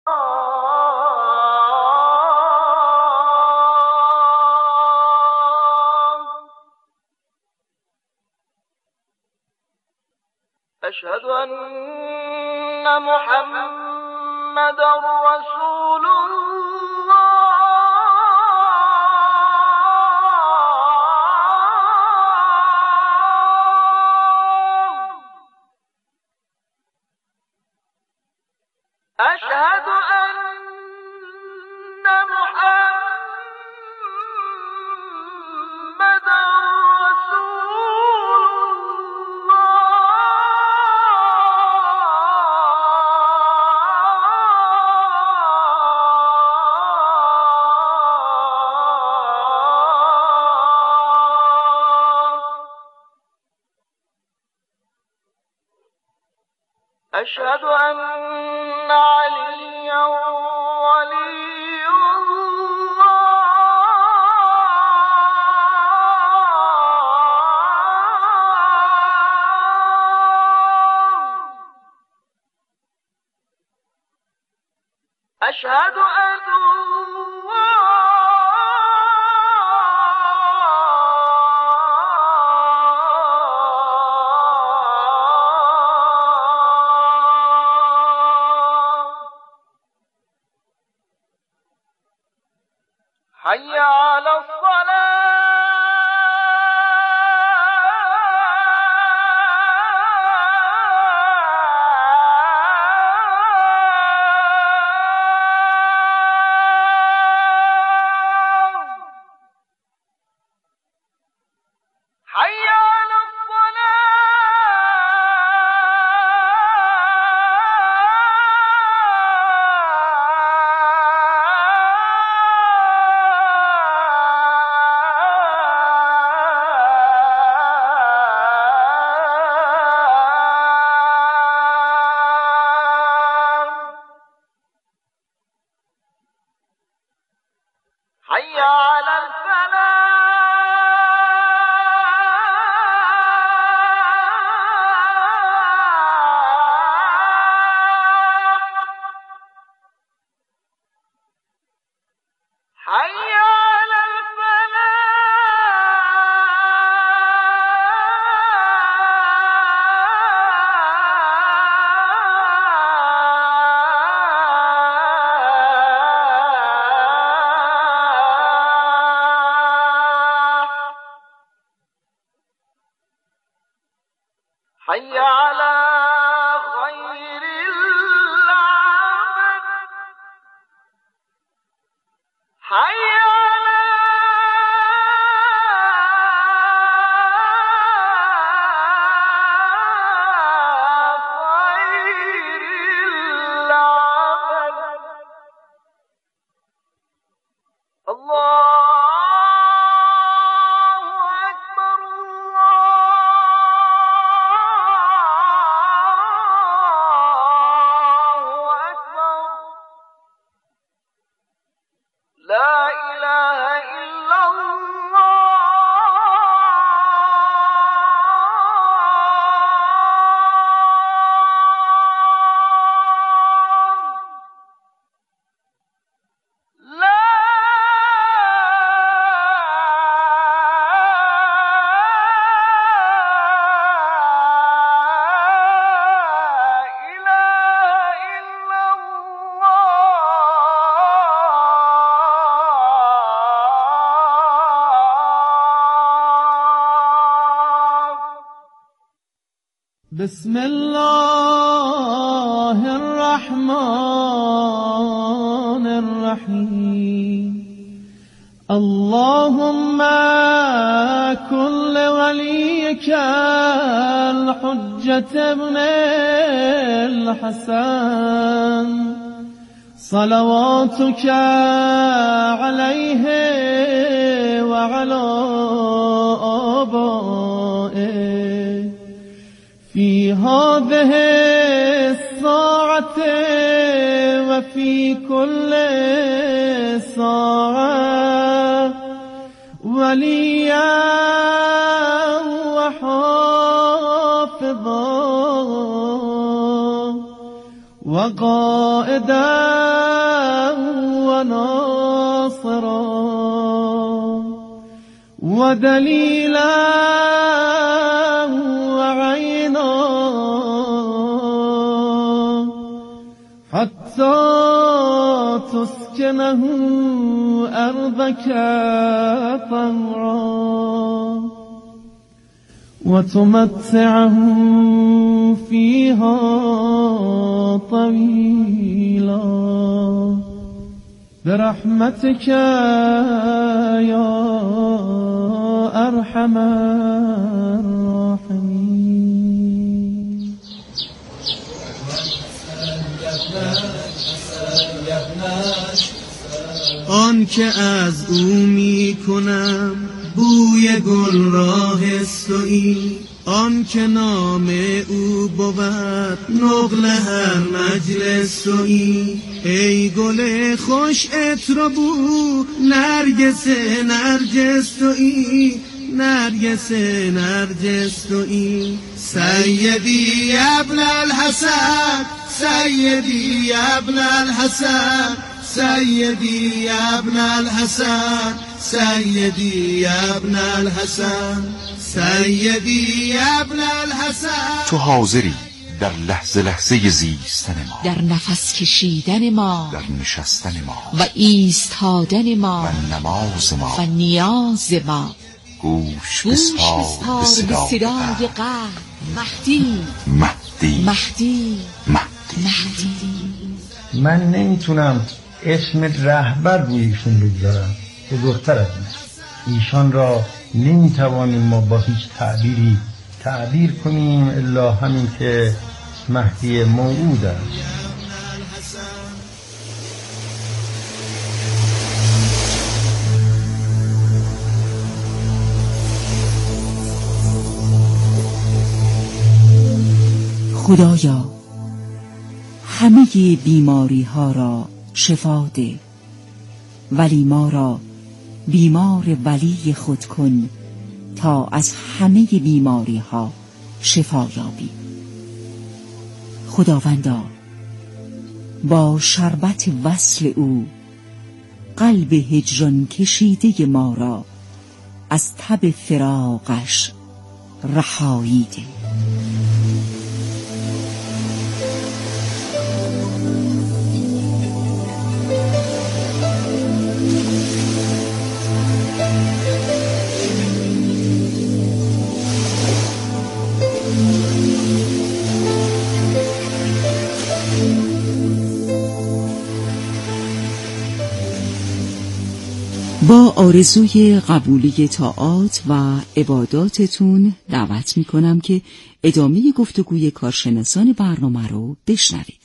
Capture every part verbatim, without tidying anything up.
أشهد أن محمدًا رسول الله. أشهد أن محمدًا أشهد أن عليا ولي الله. أشهد أن حي على الصلاة. حي على حي على الفلاح. حي على حي على خير العمل. حي على خير العمل. الله لا إله إلا الله. لا إله إلا بسم الله الرحمن الرحيم. اللهم كن لوليك الحجة ابن الحسن صلواتك عليه وعلى آبائه في هذه الساعة وفي كل ساعة وليا وحافظا وقائدا وناصرا ودليلا وعينا حتى تسكنه أرضك طهرا وتمتعه فيها طويلا برحمتك يا أرحم الراحمين. آن که از او می کنم بوی گل را حسوی، آن که نام او بود نقل هر مجلس تویی. ای گل خوش عطر و بو نرگس نرجس تویی، نرگس نرجس تویی. سیدی ابن الحسن، سیدی ابن الحسن، سیدی ابن الحسن، سیدی ابن الحسن، سیدی ابن الحسن. تو حاضری در لحظه لحظه زیستن ما، در نفس کشیدن ما، در نشستن ما و ایستادن ما و نماز ما و نیاز ما. گوش بسپار به صدای قلب. مهدی مهدی مهدی مهدی. مهدی. من نمیتونم اسم رهبر روی ایشون بگذارم، بزرگتر از این. ایشان را نمیتوانیم ما با هیچ تعبیری تعبیر کنیم الا همین که مهدی موعود است. خدایا همه بیماری ها را شفا ده، ولی ما را بیمار ولی خود کن تا از همه بیماری ها شفا یابیم. خداوندا با شربت وصل او قلب هجران کشیده ما را از تب فراقش رهایی ده. با آرزوی قبولی طاعات و عباداتتون دعوت می کنم که ادامه گفتگوی کارشناسان برنامه رو بشنوید.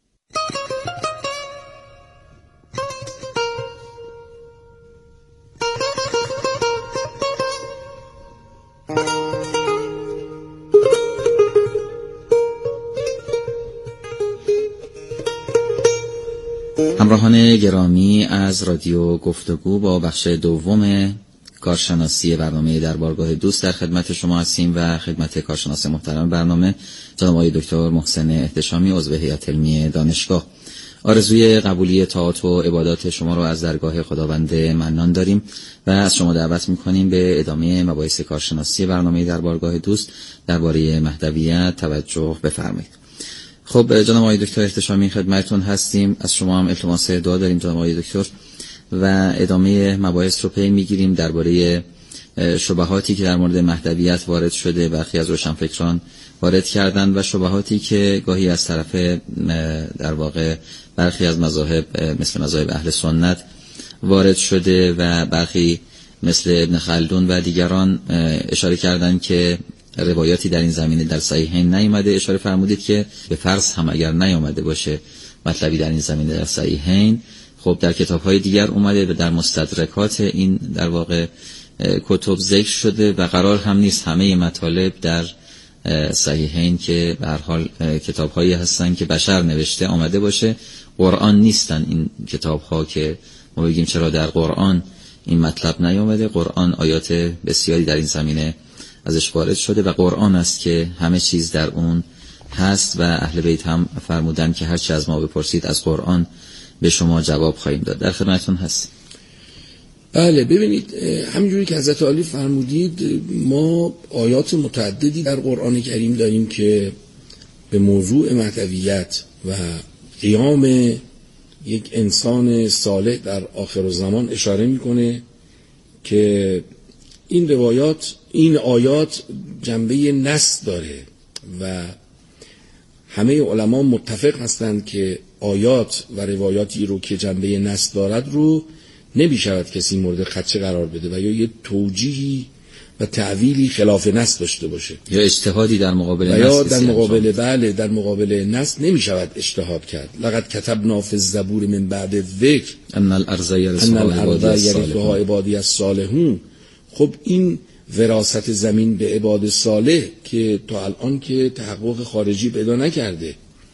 همراهان گرامی از رادیو گفتگو، با بخش دوم کارشناسی برنامه در بارگاه دوست در خدمت شما هستیم و خدمت کارشناس محترم برنامه جناب آقای دکتر محسن احتشامی، عضو هیئت علمی دانشگاه. آرزوی قبولی طاعات و عبادات شما رو از درگاه خداوند منان داریم و از شما دعوت می‌کنیم به ادامه مباحث کارشناسی برنامه در بارگاه دوست درباره مهدویت توجه بفرمایید. خب جناب آقای دکتر احتشامی خدمتتون هستیم. از شما هم التماس دعا داریم جناب آقای دکتر و ادامه مباحث رو پی میگیریم درباره شبهاتی که در مورد مهدویت وارد شده، برخی از روشنفکران وارد کردند و شبهاتی که گاهی از طرف در واقع برخی از مذاهب مثل مذاهب اهل سنت وارد شده و برخی مثل ابن خلدون و دیگران اشاره کردند که روایاتی در این زمینه در صحیحین نیامده. اشاره فرمودید که به فرض هم اگر نیامده باشه مطلبی در این زمینه در صحیحین، خب در کتاب‌های دیگر اومده و در مستدرکات این در واقع کتب ذکر شده و قرار هم نیست همه مطالب در صحیحین که به هر حال کتاب‌هایی هستن که بشر نوشته آمده باشه، قرآن نیستن این کتاب‌ها که ما بگیم چرا در قرآن این مطلب نیامده. قرآن آیات بسیاری در این زمینه ازش وارد شده و قرآن است که همه چیز در اون هست و اهل بیت هم فرمودن که هر چه از ما بپرسید از قرآن به شما جواب خواهیم داد. در خدمتتون هست. بله، ببینید همینجوری که حضرت عالی فرمودید، ما آیات متعددی در قرآن کریم داریم که به موضوع مهدویت و قیام یک انسان صالح در آخرالزمان اشاره میکنه که این روایات، این آیات جنبه نص داره و همه علما متفق هستند که آیات و روایاتی رو که جنبه نص دارد رو نمی شود کسی مورد خدشه قرار بده و یا یه توجیهی و تعویلی خلاف نص داشته باشه یا اجتهادی در مقابل نص، یا در مقابل بله در مقابل نص نمی شود اجتهاد کرد. لقد کتبنا فی الزبور من بعد الذکر ان الارض یرثها عبادی الصالحون. خب این وراثت زمین به عباد صالح که تا الان که تحقق خارجی پیدا نکرده،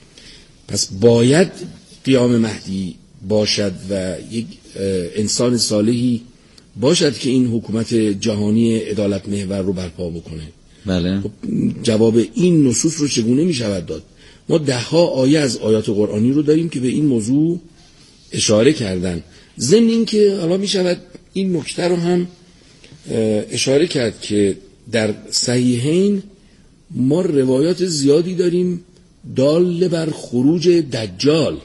پس باید قیام مهدی باشد و یک انسان صالحی باشد که این حکومت جهانی عدالت محور رو برپا بکنه. بله. خب جواب این نصوص رو چگونه می شود داد؟ ما ده ها آیه از آیات قرآنی رو داریم که به این موضوع اشاره کردن. ضمن این که حالا می شود این نکته رو هم اشاره کرد که در صحیحین ما روایات زیادی داریم دال بر خروج دجال،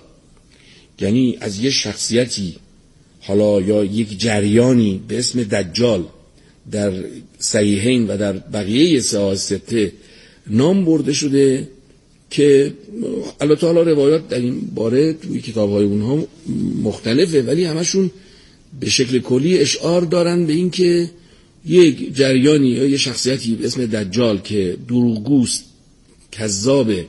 یعنی از یه شخصیتی حالا یا یک جریانی به اسم دجال در صحیحین و در بقیه صحاح سته نام برده شده که البته حالا روایات در این باره توی کتاب‌های اونها مختلفه، ولی همشون به شکل کلی اشعار دارن به این که یک جریانی یا یک شخصیتی به اسم دجال که دروغگوست، کذابه،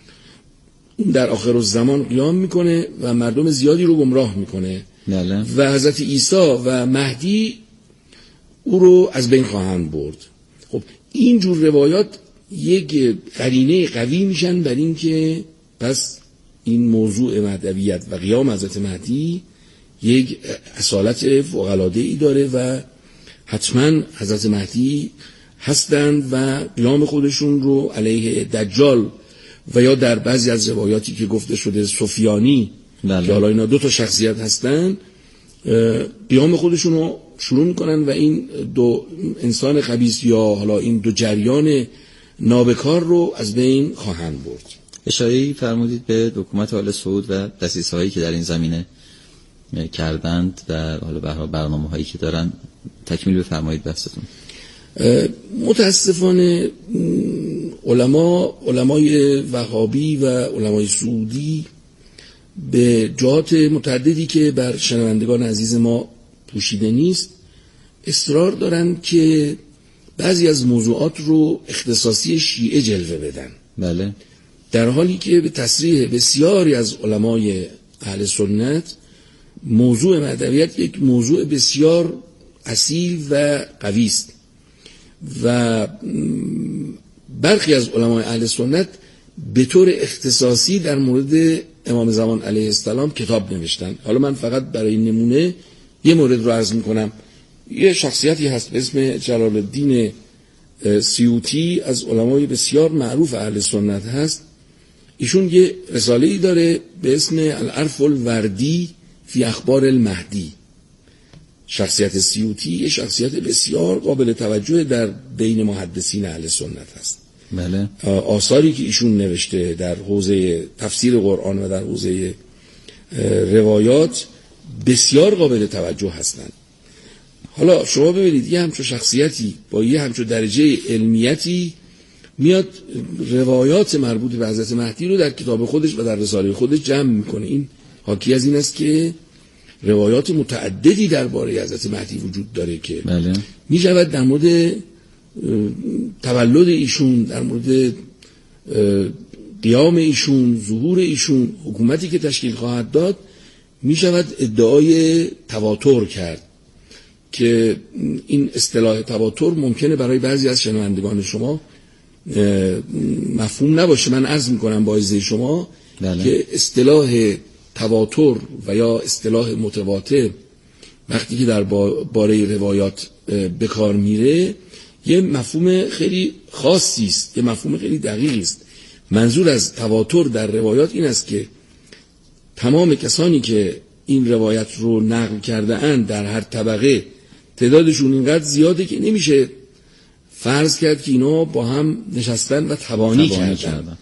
اون در آخر الزمان قیام میکنه و مردم زیادی رو گمراه میکنه بله. و حضرت عیسی و مهدی او رو از بین خواهند برد. خب این جور روایات یک قرینه قوی میشن بر این که پس این موضوع مهدویت و قیام حضرت مهدی یک اصالت فوق‌العاده‌ای داره و حتما حضرت مهدی هستند و قیام خودشون رو علیه دجال و یا در بعضی از روایاتی که گفته شده سفیانی بله. که حالا اینا دو تا شخصیت هستن، قیام خودشون رو شروع میکنن و این دو انسان خبیث یا حالا این دو جریان نابکار رو از بین خواهند برد. اشاره‌ای فرمودید به حکومت آل سعود و دسیسه‌هایی که در این زمینه کردند و حالا به برنامه‌هایی که دارن. تکمیل بفرمایید بحثتون. متاسفانه علما علمای وهابی و علمای سعودی به جهات متعددی که بر شنوندگان عزیز ما پوشیده نیست اصرار دارن که بعضی از موضوعات رو اختصاصی شیعه جلوه بدن. بله. در حالی که به تصریح بسیاری از علمای اهل سنت موضوع مهدویت یک موضوع بسیار اصیل و قوی است و برخی از علمای اهل سنت به طور اختصاصی در مورد امام زمان علیه السلام کتاب نوشتن. حالا من فقط برای نمونه یه مورد رو عرض میکنم. یه شخصیتی هست به اسم جلال الدین سیوطی، از علمای بسیار معروف اهل سنت هست. ایشون یه رساله‌ای داره به اسم العرف الوردی فی اخبار المهدی. شخصیت سیوطی یه شخصیت بسیار قابل توجه در بین محدثین اهل سنت هست. بله. آثاری که ایشون نوشته در حوزه تفسیر قرآن و در حوزه روایات بسیار قابل توجه هستند. حالا شما ببینید یه همچون شخصیتی با یه همچون درجه علمیتی میاد روایات مربوط به حضرت مهدی رو در کتاب خودش و در رساله خودش جمع میکنه. این حاکی از این است که روایات متعددی درباره حضرت مهدی وجود داره که بله. می شود در مورد تولد ایشون، در مورد قیام ایشون، ظهور ایشون، حکومتی که تشکیل خواهد داد، می شود ادعای تواتر کرد که این اصطلاح تواتر ممکنه برای بعضی از شنوندگان شما مفهوم نباشه. من عرض می کنم با اجازه شما بله. که اصطلاح تواتر و یا اصطلاح متواتر وقتی که در باره روایات به کار میره یه مفهوم خیلی خاصی است، یه مفهوم خیلی دقیقی است منظور از تواتر در روایات این است که تمام کسانی که این روایت رو نقل کرده اند در هر طبقه تعدادشون اینقدر زیاده که نمیشه فرض کرد که اینا با هم نشستن و تبانی, تبانی کردن. کردن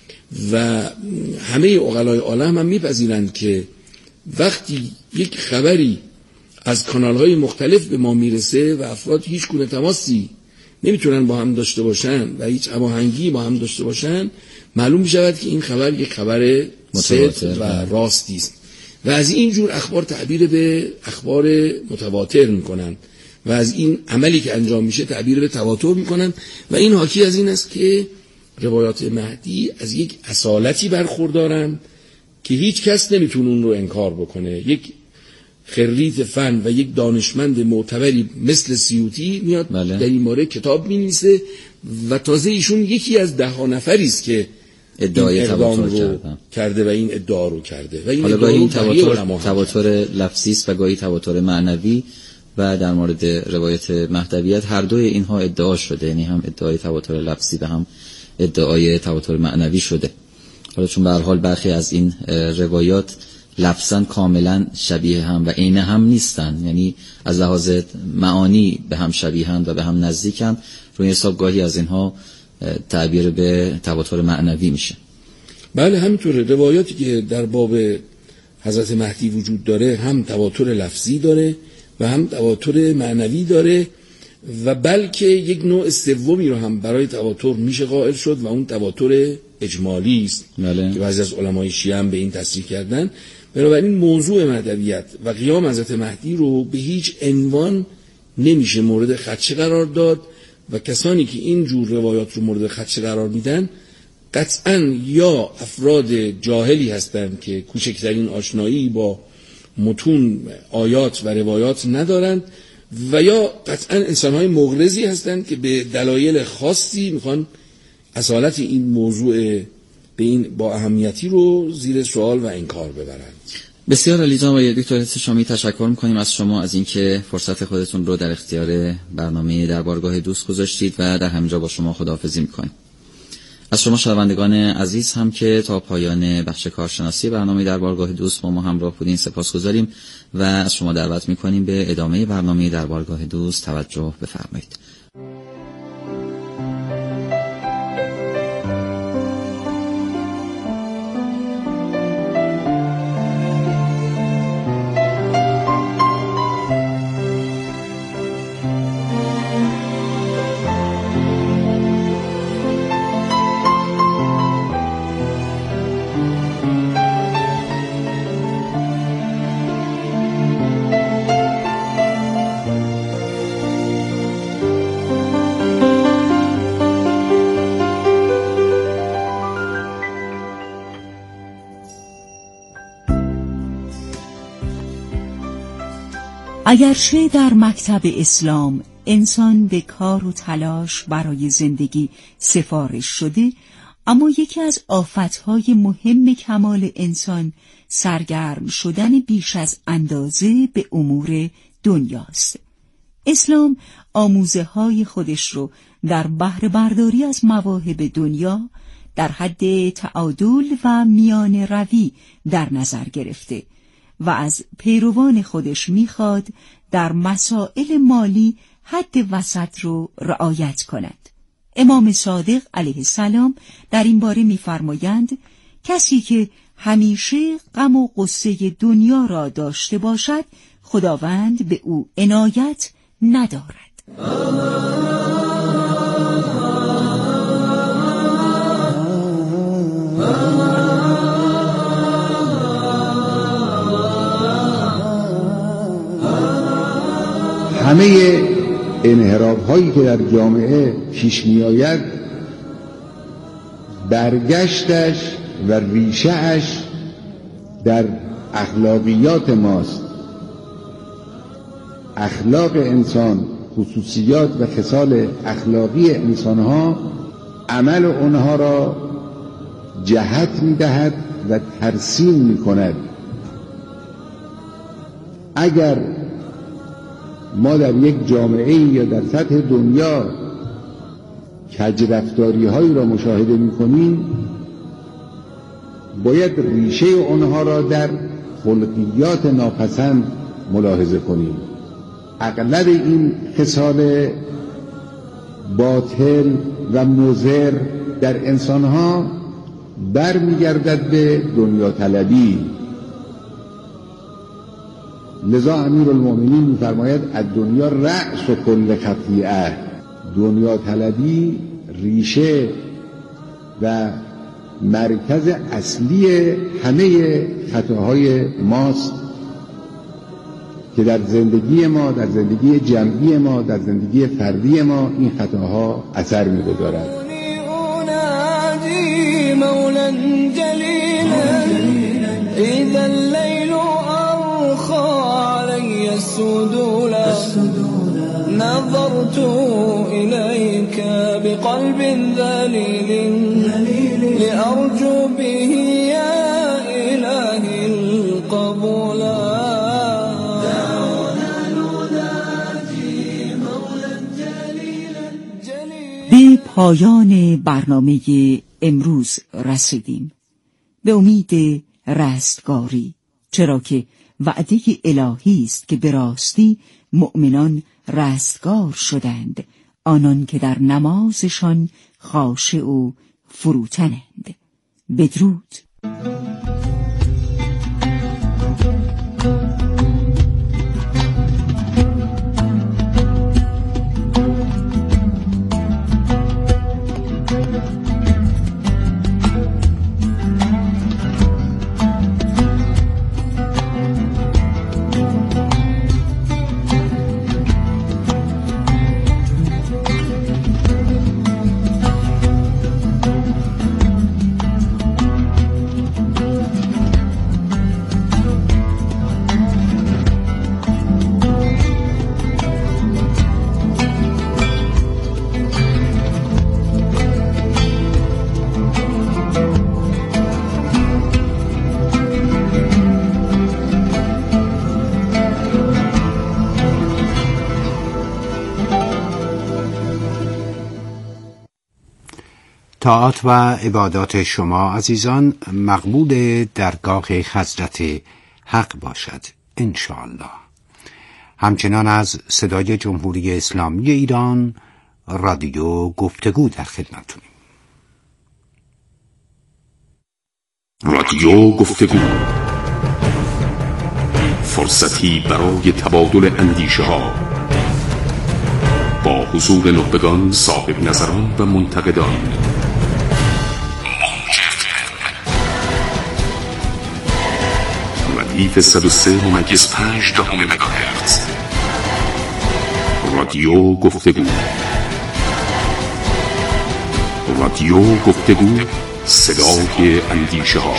و همه عقلای عالم هم میپذیرند که وقتی یک خبری از کانالهای مختلف به ما میرسه و افراد هیچ گونه تماسی نمیتونن با هم داشته باشن و هیچ هماهنگی با هم داشته باشن، معلوم میشود که این خبر یک خبر صدق و راستی است و از این جور اخبار تعبیر به اخبار متواتر میکنن و از این عملی که انجام میشه تعبیر به تواتر میکنن و این حاکی از این است که روایات مهدی از یک اصالتی برخوردارن که هیچ کس نمیتونه اون رو انکار بکنه. یک خریت فن و یک دانشمند معتبری مثل سیوطی میاد بله. در این باره کتاب می‌نویسه و تازه ایشون یکی از ده ها نفری است که ادعای تواتر رو کرده و این ادعا رو کرده و این حالا گاهی این تواتر تواتر لفظی است و گاهی تواتر معنوی و در مورد روایت مهدویت هر دوی اینها ادعا شده، یعنی هم ادعای تواتر لفظی و هم ادعای تواتر معنوی شده. حالا چون به هر حال برخی از این روایات لفظاً کاملا شبیه هم و عین هم نیستن، یعنی از لحاظ معانی به هم شبیهند و به هم نزدیکن، روی حساب گاهی از اینها تعبیر به تواتر معنوی میشه. بله همینطوره. روایاتی که در باب حضرت مهدی وجود داره هم تواتر لفظی داره و هم تواتر معنوی داره و بلکه یک نوع سومی رو هم برای تواتر میشه قائل شد و اون تواتر اجمالی است بله. که بعضی از علمای شیعه هم به این تصریح کردن. بنابراین موضوع مهدویت و قیام حضرت مهدی رو به هیچ عنوان نمیشه مورد خدشه قرار داد و کسانی که این جور روایات رو مورد خدشه قرار میدن قطعاً یا افراد جاهلی هستند که کوچکترین آشنایی با متون آیات و روایات ندارند و یا قطعاً انسان‌های مغرضی هستند که به دلایل خاصی میخوان اصالت این موضوع به این با اهمیتی رو زیر سوال و انکار ببرند. بسیار عالی جناب آقای دکتر احتشامی، تشکر می‌کنیم از شما از اینکه فرصت خودتون رو در اختیار برنامه در بارگاه دوست گذاشتید و در همینجا با شما خداحافظی می‌کنیم. از شما شنوندگان عزیز هم که تا پایان بخش کارشناسی برنامه در بارگاه دوست با ما همراه بودین سپاسگزاریم و از شما دعوت می‌کنیم به ادامه برنامه در بارگاه دوست توجه بفرمایید. اگرچه در مکتب اسلام انسان به کار و تلاش برای زندگی سفارش شده، اما یکی از آفتهای مهم کمال انسان سرگرم شدن بیش از اندازه به امور دنیاست. اسلام آموزه های خودش رو در بهره برداری از مواهب دنیا در حد تعادل و میان روی در نظر گرفته و از پیروان خودش میخواد در مسائل مالی حد وسط رو رعایت کنند. امام صادق علیه السلام در این باره میفرمایند کسی که همیشه غم و غصه دنیا را داشته باشد خداوند به او عنایت ندارد. همه انحراف هایی که در جامعه پیش می آید برگشتش و ریشه‌اش در اخلاقیات ماست. اخلاق انسان، خصوصیات و خصال اخلاقی انسان ها عمل اونها را جهت می دهد و ترسیم می کند. اگر ما در یک جامعه یا در سطح دنیا کج رفتاری هایی را مشاهده می کنیم، باید ریشه اونها را در خلقیات ناپسند ملاحظه کنیم. اغلب این خصال باطل و مضر در انسانها برمیگردد به دنیا طلبی. لذا امیرالمؤمنین می‌فرماید الدنیا رأس و کل خطیئه، دنیا طلبی ریشه و مرکز اصلی همه خطاهای ماست که در زندگی ما، در زندگی جمعی ما، در زندگی فردی ما این خطاها اثر می‌گذارد. مولا جلیلا اذا اللیل ارخى علی السدولا نظرت الیک بقلب ذلیل لارجو به یا الهی القبولا. به پایان برنامه امروز رسیدیم. به امید رستگاری، چرا که وعده الهی است که به راستی مؤمنان رستگار شدند، آنان که در نمازشان خاشع و فروتنند. بدرود. طاعات و عبادات شما عزیزان مقبول درگاه حضرت حق باشد انشاءالله. همچنان از صدای جمهوری اسلامی ایران رادیو گفتگو در خدمتتونیم. رادیو گفتگو، فرصتی برای تبادل اندیشه ها با حضور نخبگان، صاحب نظران و منتقدان. ردیف صد و سه ممیز پنج دهم مگاهرتز. رادیو گفتگو. رادیو گفتگو، صدای اندیشه ها.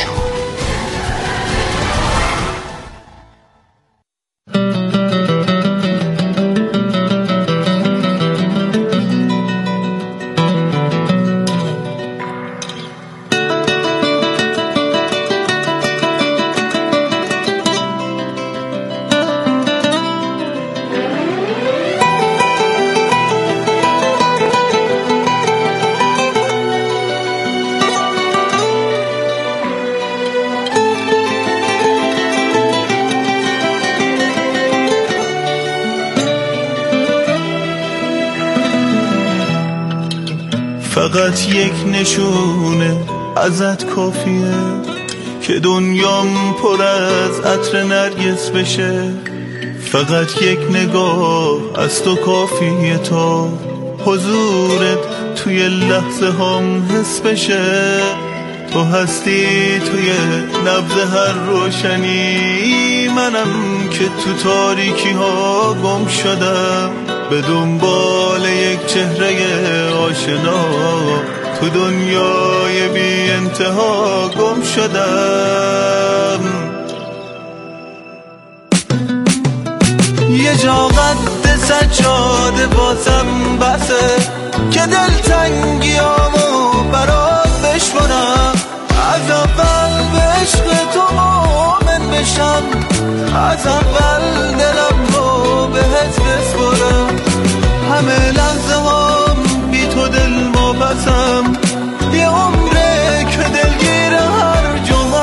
فقط یک نشونه ازت کافیه که دنیام پر از عطر نرگس بشه. فقط یک نگاه از تو کافیه تا حضورت توی لحظه هم حس بشه. تو هستی توی نبض هر روشنی، منم که تو تاریکی ها گم شدم به دنبال یک چهره آشنا. تو دنیای بی انتها گم شدم. یه جا قد سجاده باسم بسه که دلتنگیامو برات بشمونم. از اول به عشق تو مؤمن بشم، از اول دلم رو بهت بسپرم. همه لحظه هم بی تو دل ما بسم، یه عمره که دلگیر هر جا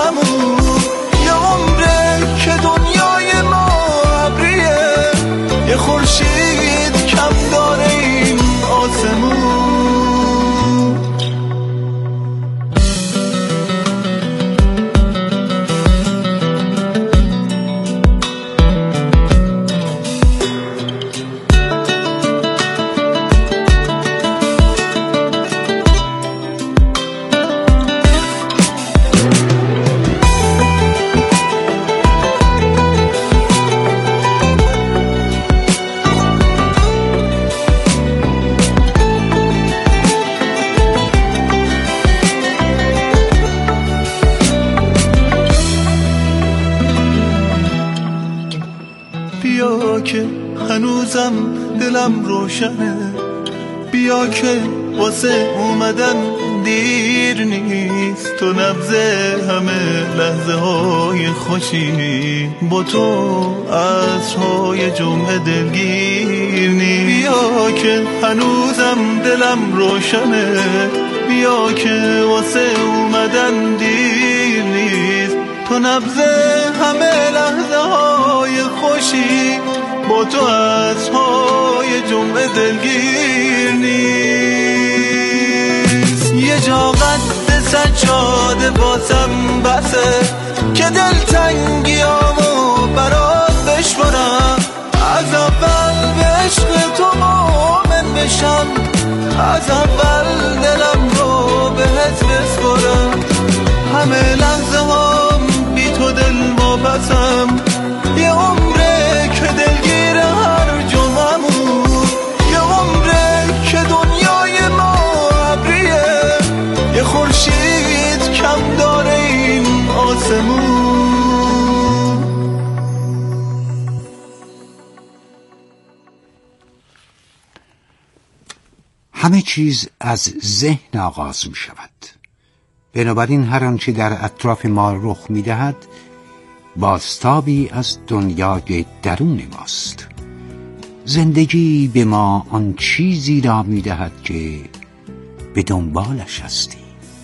بیا که هنوزم دلم روشنه، بیا که واسه اومدن دیر نیست، تو نبض همه لحظه های خوشی، با تو عصرهای جمعه دلگیر نیست. بیا که هنوزم دلم روشنه، بیا که واسه اومدن دیر نیست، تو نبض همه لحظه های خوشی، با تو عصرهای جمعه دلگیر نیست. یه جا قد سجاده واسم بسه که دلتنگیامو برات بشمارم، از اول به عشق تو مومن بشم، از اول دلم رو بهت بسپارم، همه لحظه هم بی تو دل وابستم، یه عمره که دلگیر هر جمعمون، یه عمره که دنیای ما ابریه، یه خورشید کم داره این آسمون. همه چیز از ذهن آغاز می شود. بنابراین هر آنچه در اطراف ما رخ می دهد بازتابی از دنیای درون ماست. زندگی به ما آن چیزی را می دهد که به دنبالش هستیم.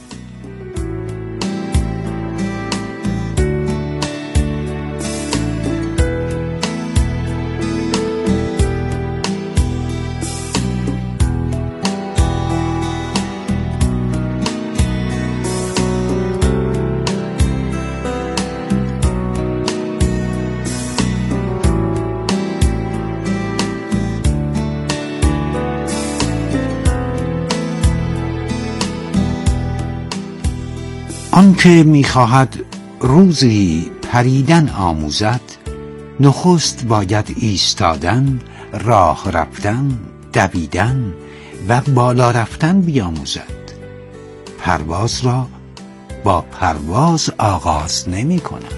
آنکه می‌خواهد روزی پریدن آموزد، نخست باید ایستادن، راه رفتن، دویدن و بالا رفتن بیاموزد. پرواز را با پرواز آغاز نمی کند.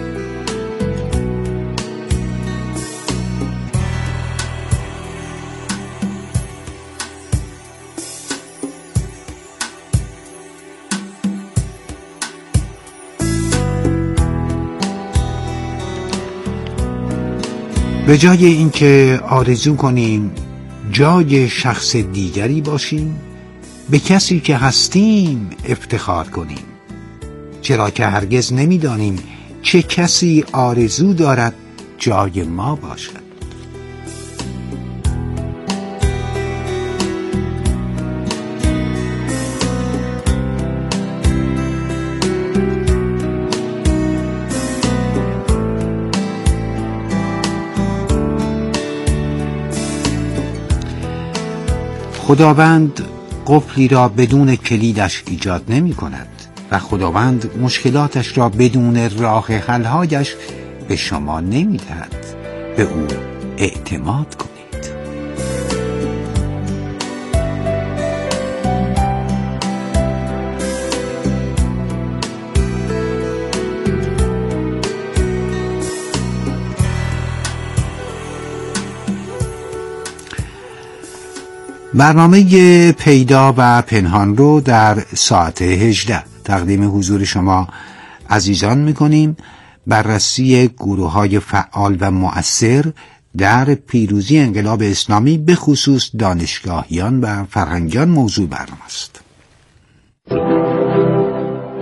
به جای اینکه آرزو کنیم جای شخص دیگری باشیم، به کسی که هستیم افتخار کنیم، چرا که هرگز نمی‌دانیم چه کسی آرزو دارد جای ما باشد. خداوند قفلی را بدون کلیدش ایجاد نمی کند و خداوند مشکلاتش را بدون راه حل‌هایش به شما نمی دهد. به او اعتماد کنید. برنامه پیدا و پنهان رو در ساعت هجده تقدیم حضور شما عزیزان میکنیم. بررسی گروه های فعال و مؤثر در پیروزی انقلاب اسلامی به خصوص دانشگاهیان و فرهنگیان موضوع برنامه است.